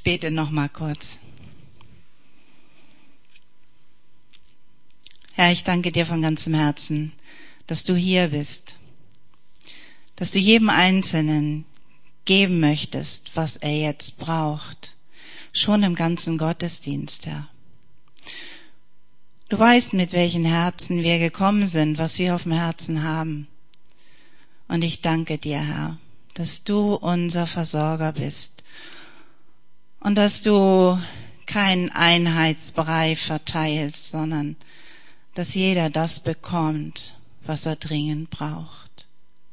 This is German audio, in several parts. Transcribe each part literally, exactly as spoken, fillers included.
bete noch mal kurz. Herr, ich danke dir von ganzem Herzen, dass du hier bist, dass du jedem Einzelnen geben möchtest, was er jetzt braucht, schon im ganzen Gottesdienst, Herr. Du weißt, mit welchen Herzen wir gekommen sind, was wir auf dem Herzen haben. Und ich danke dir, Herr, dass du unser Versorger bist und dass du keinen Einheitsbrei verteilst, sondern dass jeder das bekommt, was er dringend braucht.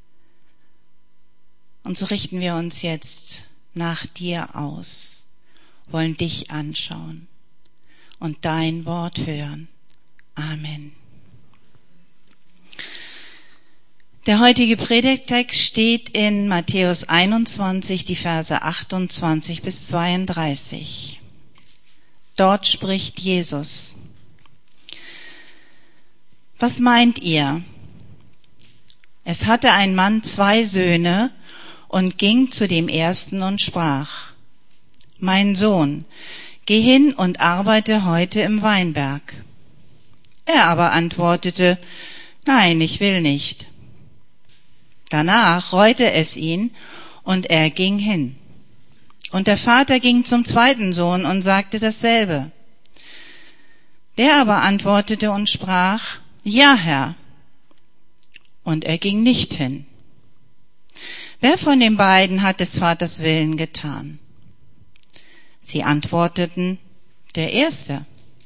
Und so richten wir uns jetzt nach dir aus, wollen dich anschauen und dein Wort hören. Amen. Der heutige Predigttext steht in Matthäus einundzwanzig, die Verse achtundzwanzig bis zweiunddreißig. Dort spricht Jesus. Was meint ihr? Es hatte ein Mann zwei Söhne und ging zu dem ersten und sprach: Mein Sohn, geh hin und arbeite heute im Weinberg. Er aber antwortete: Nein, ich will nicht. Danach reute es ihn, und er ging hin. Und der Vater ging zum zweiten Sohn und sagte dasselbe. Der aber antwortete und sprach: Ja, Herr. Und er ging nicht hin. Wer von den beiden hat des Vaters Willen getan? Sie antworteten: Der Erste.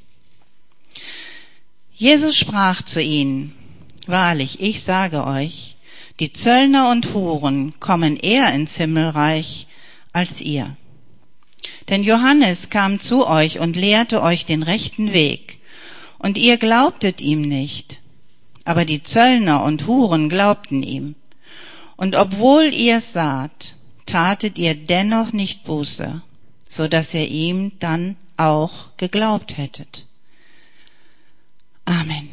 Jesus sprach zu ihnen: Wahrlich, ich sage euch, die Zöllner und Huren kommen eher ins Himmelreich als ihr. Denn Johannes kam zu euch und lehrte euch den rechten Weg, und ihr glaubtet ihm nicht. Aber die Zöllner und Huren glaubten ihm. Und obwohl ihr es saht, tatet ihr dennoch nicht Buße, so dass ihr ihm dann auch geglaubt hättet. Amen.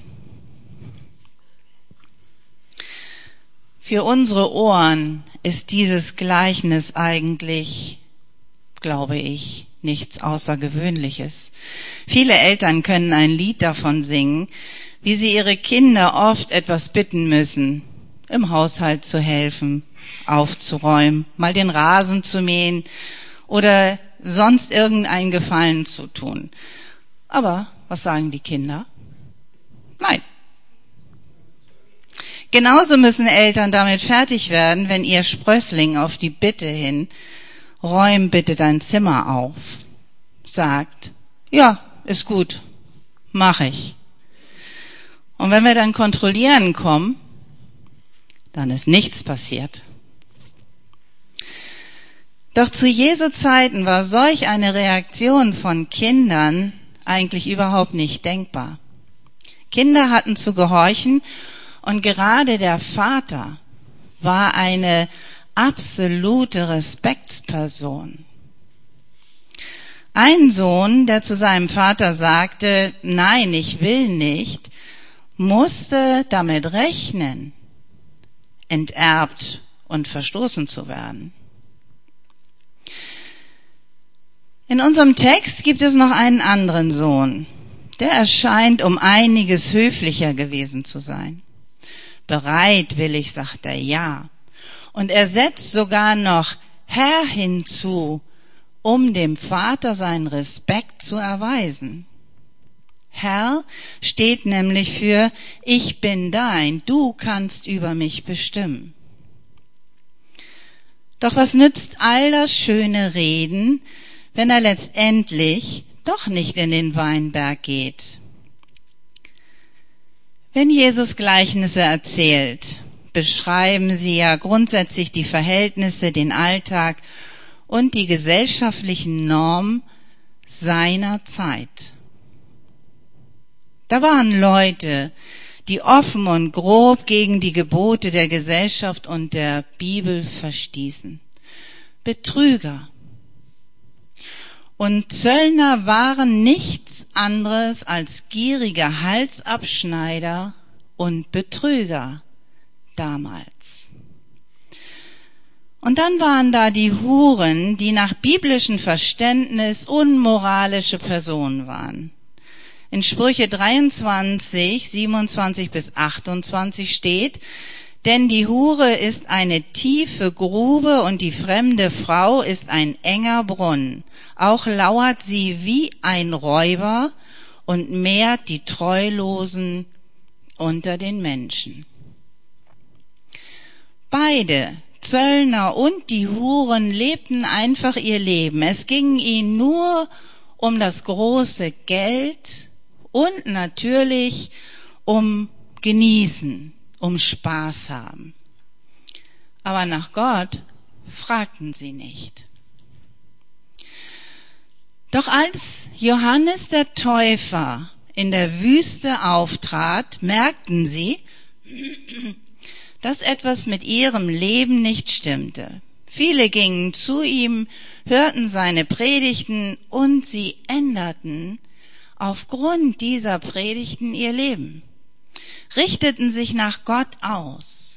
Für unsere Ohren ist dieses Gleichnis eigentlich, glaube ich, nichts Außergewöhnliches. Viele Eltern können ein Lied davon singen, wie sie ihre Kinder oft etwas bitten müssen, im Haushalt zu helfen, aufzuräumen, mal den Rasen zu mähen oder sonst irgendeinen Gefallen zu tun. Aber was sagen die Kinder? Nein. Genauso müssen Eltern damit fertig werden, wenn ihr Sprössling auf die Bitte hin, räum bitte dein Zimmer auf, sagt: Ja, ist gut, mach ich. Und wenn wir dann kontrollieren kommen, dann ist nichts passiert. Doch zu Jesu Zeiten war solch eine Reaktion von Kindern eigentlich überhaupt nicht denkbar. Kinder hatten zu gehorchen, und gerade der Vater war eine absolute Respektsperson. Ein Sohn, der zu seinem Vater sagte: Nein, ich will nicht, musste damit rechnen, enterbt und verstoßen zu werden. In unserem Text gibt es noch einen anderen Sohn. Der erscheint um einiges höflicher gewesen zu sein. Bereitwillig sagt er ja. Und er setzt sogar noch Herr hinzu, um dem Vater seinen Respekt zu erweisen. Herr steht nämlich für: Ich bin dein, du kannst über mich bestimmen. Doch was nützt all das schöne Reden, wenn er letztendlich doch nicht in den Weinberg geht? Wenn Jesus Gleichnisse erzählt, beschreiben sie ja grundsätzlich die Verhältnisse, den Alltag und die gesellschaftlichen Normen seiner Zeit. Da waren Leute, die offen und grob gegen die Gebote der Gesellschaft und der Bibel verstießen. Betrüger. Und Zöllner waren nichts anderes als gierige Halsabschneider und Betrüger damals. Und dann waren da die Huren, die nach biblischem Verständnis unmoralische Personen waren. In Sprüche dreiundzwanzig, siebenundzwanzig bis achtundzwanzig steht: Denn die Hure ist eine tiefe Grube und die fremde Frau ist ein enger Brunnen. Auch lauert sie wie ein Räuber und mehrt die Treulosen unter den Menschen. Beide, Zöllner und die Huren, lebten einfach ihr Leben. Es ging ihnen nur um das große Geld und natürlich um Genießen, um Spaß haben. Aber nach Gott fragten sie nicht. Doch als Johannes der Täufer in der Wüste auftrat, merkten sie, dass etwas mit ihrem Leben nicht stimmte. Viele gingen zu ihm, hörten seine Predigten und sie änderten aufgrund dieser Predigten ihr Leben, richteten sich nach Gott aus.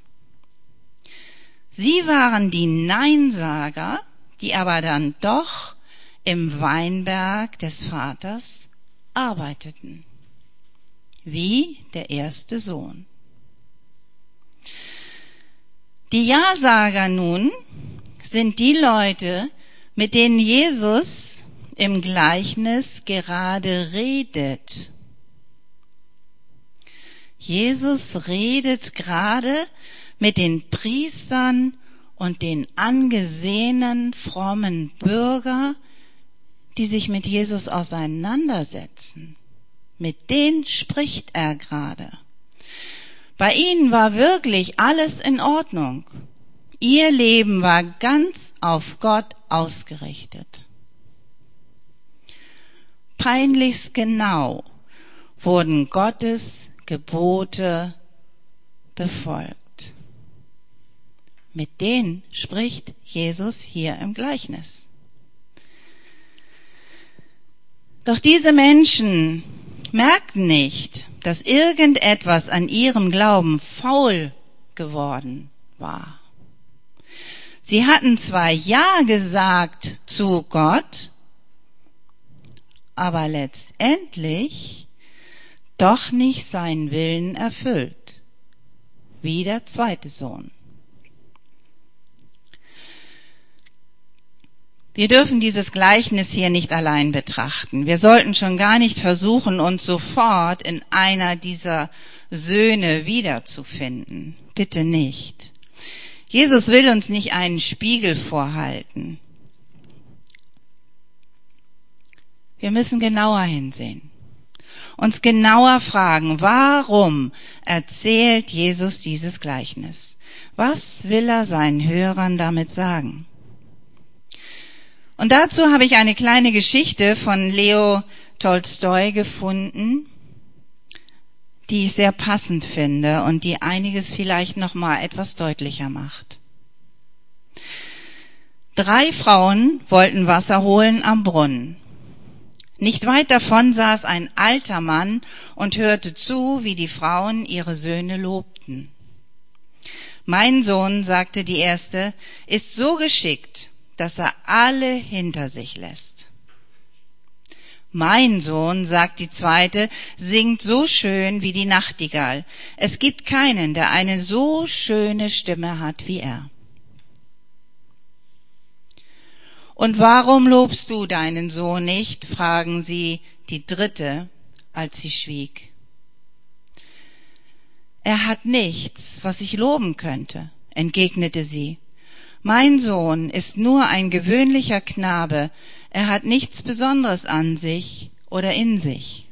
Sie waren die Neinsager, die aber dann doch im Weinberg des Vaters arbeiteten, wie der erste Sohn. Die Ja-Sager nun sind die Leute, mit denen Jesus im Gleichnis gerade redet. Jesus redet gerade mit den Priestern und den angesehenen frommen Bürgern, die sich mit Jesus auseinandersetzen. Mit denen spricht er gerade. Bei ihnen war wirklich alles in Ordnung. Ihr Leben war ganz auf Gott ausgerichtet. Peinlichst genau wurden Gottes Gebote befolgt. Mit denen spricht Jesus hier im Gleichnis. Doch diese Menschen merkten nicht, dass irgendetwas an ihrem Glauben faul geworden war. Sie hatten zwar Ja gesagt zu Gott, aber letztendlich doch nicht seinen Willen erfüllt, wie der zweite Sohn. Wir dürfen dieses Gleichnis hier nicht allein betrachten. Wir sollten schon gar nicht versuchen, uns sofort in einer dieser Söhne wiederzufinden. Bitte nicht. Jesus will uns nicht einen Spiegel vorhalten. Wir müssen genauer hinsehen, uns genauer fragen, warum erzählt Jesus dieses Gleichnis? Was will er seinen Hörern damit sagen? Und dazu habe ich eine kleine Geschichte von Leo Tolstoi gefunden, die ich sehr passend finde und die einiges vielleicht noch mal etwas deutlicher macht. Drei Frauen wollten Wasser holen am Brunnen. Nicht weit davon saß ein alter Mann und hörte zu, wie die Frauen ihre Söhne lobten. Mein Sohn, sagte die erste, ist so geschickt, dass er alle hinter sich lässt. Mein Sohn, sagt die zweite, singt so schön wie die Nachtigall. Es gibt keinen, der eine so schöne Stimme hat wie er. Und warum lobst du deinen Sohn nicht? Fragen sie die dritte, als sie schwieg. Er hat nichts, was ich loben könnte, entgegnete sie. Mein Sohn ist nur ein gewöhnlicher Knabe, er hat nichts Besonderes an sich oder in sich.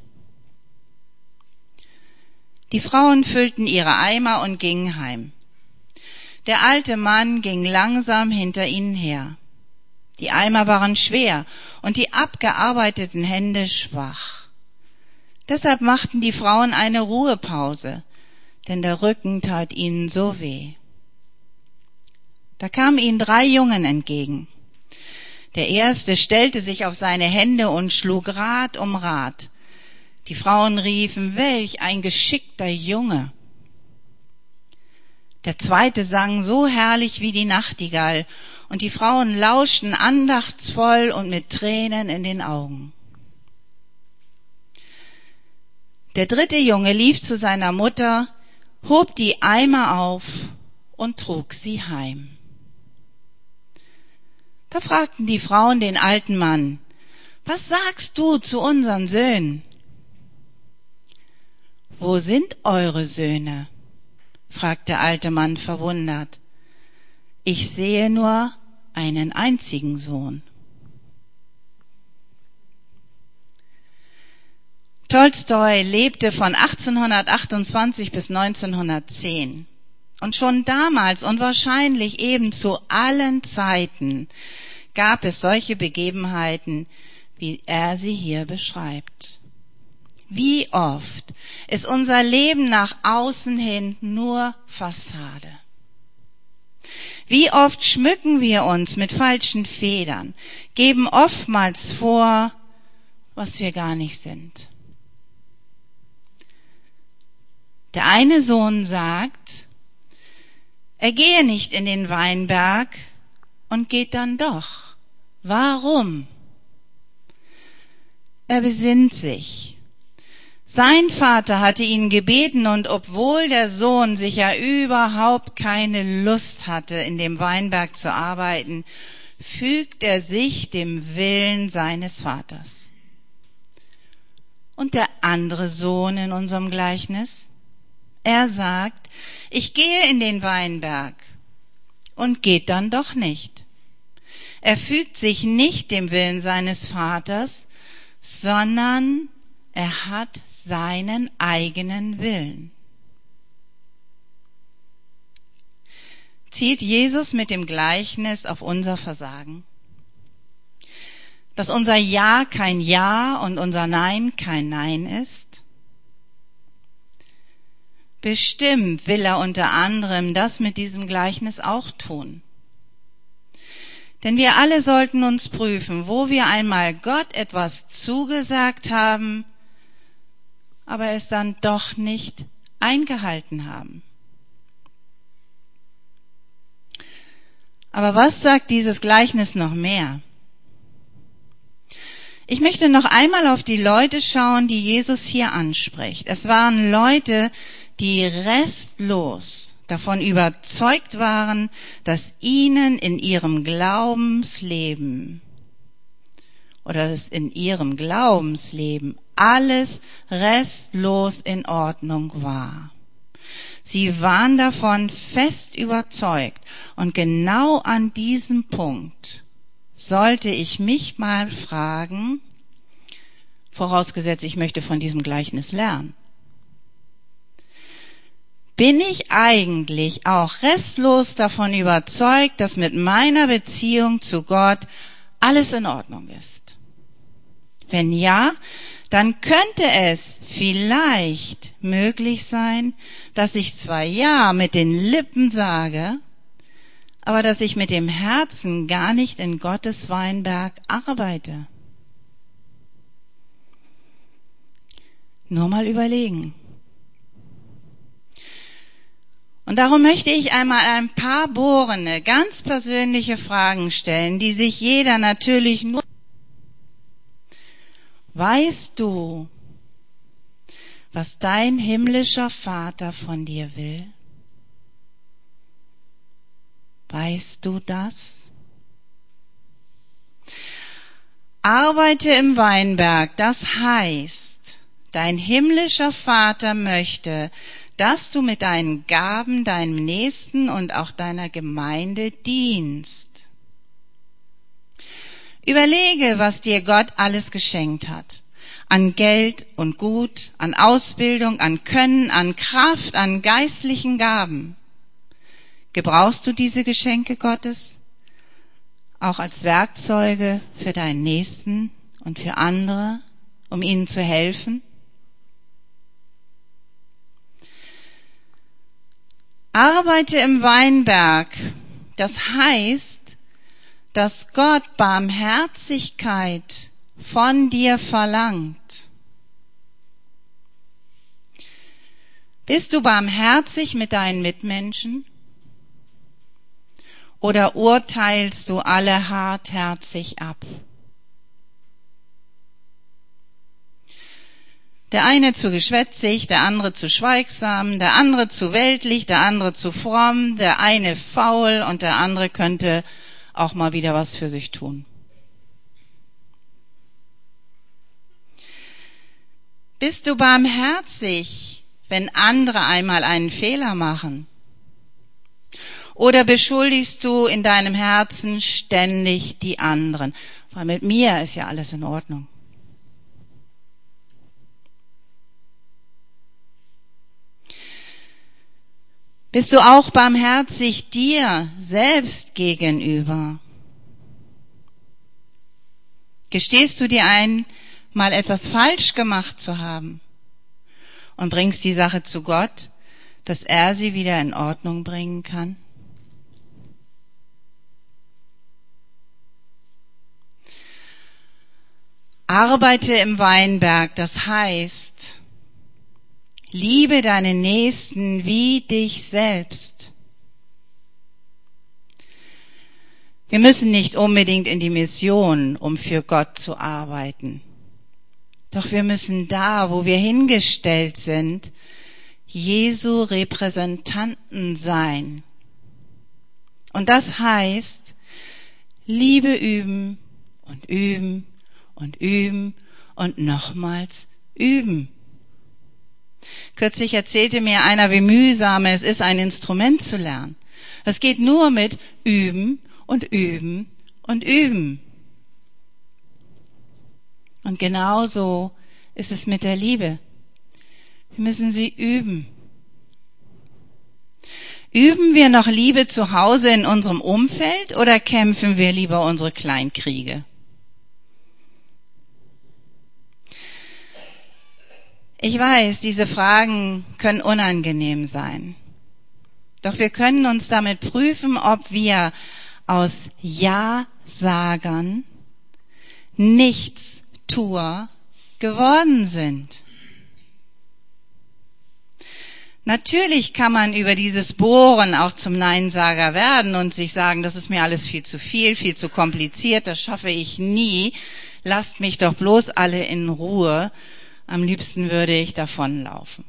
Die Frauen füllten ihre Eimer und gingen heim. Der alte Mann ging langsam hinter ihnen her. Die Eimer waren schwer und die abgearbeiteten Hände schwach. Deshalb machten die Frauen eine Ruhepause, denn der Rücken tat ihnen so weh. Da kamen ihnen drei Jungen entgegen. Der erste stellte sich auf seine Hände und schlug Rad um Rad. Die Frauen riefen, welch ein geschickter Junge. Der zweite sang so herrlich wie die Nachtigall, und die Frauen lauschten andachtsvoll und mit Tränen in den Augen. Der dritte Junge lief zu seiner Mutter, hob die Eimer auf und trug sie heim. Da fragten die Frauen den alten Mann: Was sagst du zu unseren Söhnen? Wo sind eure Söhne? Fragt der alte Mann verwundert. Ich sehe nur einen einzigen Sohn. Tolstoi lebte von achtzehnhundertachtundzwanzig bis neunzehnhundertzehn. Und schon damals und wahrscheinlich eben zu allen Zeiten gab es solche Begebenheiten, wie er sie hier beschreibt. Wie oft ist unser Leben nach außen hin nur Fassade? Wie oft schmücken wir uns mit falschen Federn, geben oftmals vor, was wir gar nicht sind. Der eine Sohn sagt, er gehe nicht in den Weinberg und geht dann doch. Warum? Er besinnt sich. Sein Vater hatte ihn gebeten, und obwohl der Sohn sicher überhaupt keine Lust hatte, in dem Weinberg zu arbeiten, fügt er sich dem Willen seines Vaters. Und der andere Sohn in unserem Gleichnis? Er sagt, ich gehe in den Weinberg und geht dann doch nicht. Er fügt sich nicht dem Willen seines Vaters, sondern er hat seinen eigenen Willen. Zielt Jesus mit dem Gleichnis auf unser Versagen? Dass unser Ja kein Ja und unser Nein kein Nein ist? Bestimmt will er unter anderem das mit diesem Gleichnis auch tun. Denn wir alle sollten uns prüfen, wo wir einmal Gott etwas zugesagt haben, aber es dann doch nicht eingehalten haben. Aber was sagt dieses Gleichnis noch mehr? Ich möchte noch einmal auf die Leute schauen, die Jesus hier anspricht. Es waren Leute, die restlos davon überzeugt waren, dass ihnen in ihrem Glaubensleben oder dass in ihrem Glaubensleben alles restlos in Ordnung war. Sie waren davon fest überzeugt, und genau an diesem Punkt sollte ich mich mal fragen, vorausgesetzt, ich möchte von diesem Gleichnis lernen. Bin ich eigentlich auch restlos davon überzeugt, dass mit meiner Beziehung zu Gott alles in Ordnung ist? Wenn ja, dann könnte es vielleicht möglich sein, dass ich zwar Ja mit den Lippen sage, aber dass ich mit dem Herzen gar nicht in Gottes Weinberg arbeite. Nur mal überlegen. Und darum möchte ich einmal ein paar bohrende, ganz persönliche Fragen stellen, die sich jeder natürlich nur... Weißt du, was dein himmlischer Vater von dir will? Weißt du das? Arbeite im Weinberg, das heißt, dein himmlischer Vater möchte, dass du mit deinen Gaben deinem Nächsten und auch deiner Gemeinde dienst. Überlege, was dir Gott alles geschenkt hat. An Geld und Gut, an Ausbildung, an Können, an Kraft, an geistlichen Gaben. Gebrauchst du diese Geschenke Gottes auch als Werkzeuge für deinen Nächsten und für andere, um ihnen zu helfen? Arbeite im Weinberg, das heißt, dass Gott Barmherzigkeit von dir verlangt. Bist du barmherzig mit deinen Mitmenschen? Oder urteilst du alle hartherzig ab? Der eine zu geschwätzig, der andere zu schweigsam, der andere zu weltlich, der andere zu fromm, der eine faul und der andere könnte auch mal wieder was für sich tun. Bist du barmherzig, wenn andere einmal einen Fehler machen? Oder beschuldigst du in deinem Herzen ständig die anderen? Weil mit mir ist ja alles in Ordnung. Bist du auch barmherzig dir selbst gegenüber? Gestehst du dir ein, mal etwas falsch gemacht zu haben und bringst die Sache zu Gott, dass er sie wieder in Ordnung bringen kann? Arbeite im Weinberg, das heißt, liebe deinen Nächsten wie dich selbst. Wir müssen nicht unbedingt in die Mission, um für Gott zu arbeiten. Doch wir müssen da, wo wir hingestellt sind, Jesu Repräsentanten sein. Und das heißt, Liebe üben und üben und üben und nochmals üben. Kürzlich erzählte mir einer, wie mühsam es ist, ein Instrument zu lernen. Das geht nur mit Üben und Üben und Üben. Und genauso ist es mit der Liebe. Wir müssen sie üben. Üben wir noch Liebe zu Hause in unserem Umfeld oder kämpfen wir lieber unsere Kleinkriege? Ich weiß, diese Fragen können unangenehm sein. Doch wir können uns damit prüfen, ob wir aus Ja-Sagern Nichtstuer geworden sind. Natürlich kann man über dieses Bohren auch zum Neinsager werden und sich sagen, das ist mir alles viel zu viel, viel zu kompliziert, das schaffe ich nie. Lasst mich doch bloß alle in Ruhe. Am liebsten würde ich davonlaufen.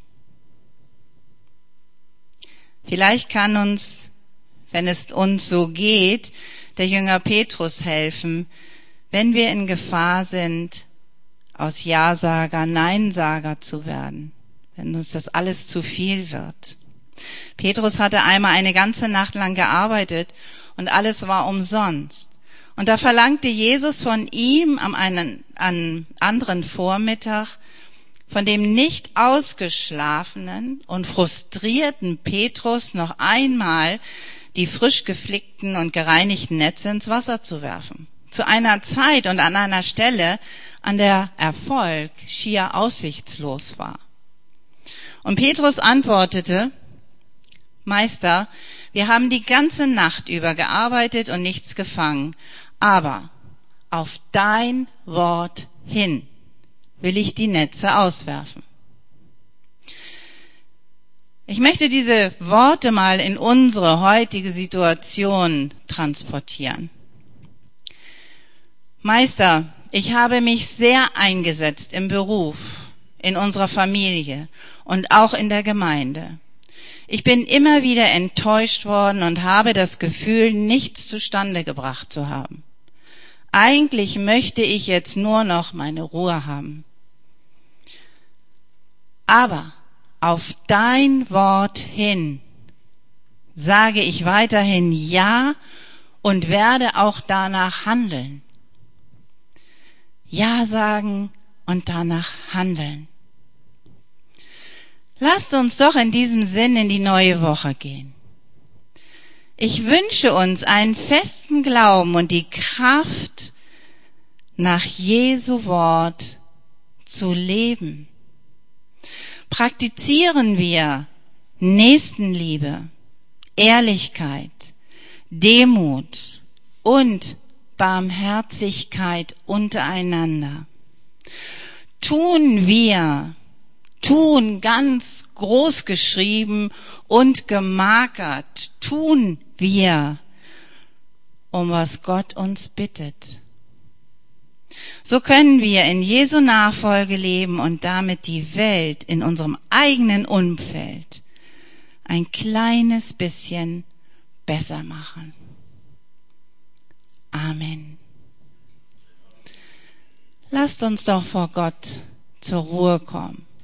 Vielleicht kann uns, wenn es uns so geht, der Jünger Petrus helfen, wenn wir in Gefahr sind, aus Ja-Sager Neinsager zu werden, wenn uns das alles zu viel wird. Petrus hatte einmal eine ganze Nacht lang gearbeitet und alles war umsonst. Und da verlangte Jesus von ihm am einen, an anderen Vormittag, von dem nicht ausgeschlafenen und frustrierten Petrus noch einmal die frisch geflickten und gereinigten Netze ins Wasser zu werfen. Zu einer Zeit und an einer Stelle, an der Erfolg schier aussichtslos war. Und Petrus antwortete, Meister, wir haben die ganze Nacht über gearbeitet und nichts gefangen, aber auf dein Wort hin will ich die Netze auswerfen. Ich möchte diese Worte mal in unsere heutige Situation transportieren. Meister, ich habe mich sehr eingesetzt im Beruf, in unserer Familie und auch in der Gemeinde. Ich bin immer wieder enttäuscht worden und habe das Gefühl, nichts zustande gebracht zu haben. Eigentlich möchte ich jetzt nur noch meine Ruhe haben. Aber auf dein Wort hin sage ich weiterhin Ja und werde auch danach handeln. Ja sagen und danach handeln. Lasst uns doch in diesem Sinn in die neue Woche gehen. Ich wünsche uns einen festen Glauben und die Kraft, nach Jesu Wort zu leben. Praktizieren wir Nächstenliebe, Ehrlichkeit, Demut und Barmherzigkeit untereinander. Tun wir, tun ganz groß geschrieben und gemarkert, tun wir um was Gott uns bittet. So können wir in Jesu Nachfolge leben und damit die Welt in unserem eigenen Umfeld ein kleines bisschen besser machen. Amen. Lasst uns doch vor Gott zur Ruhe kommen.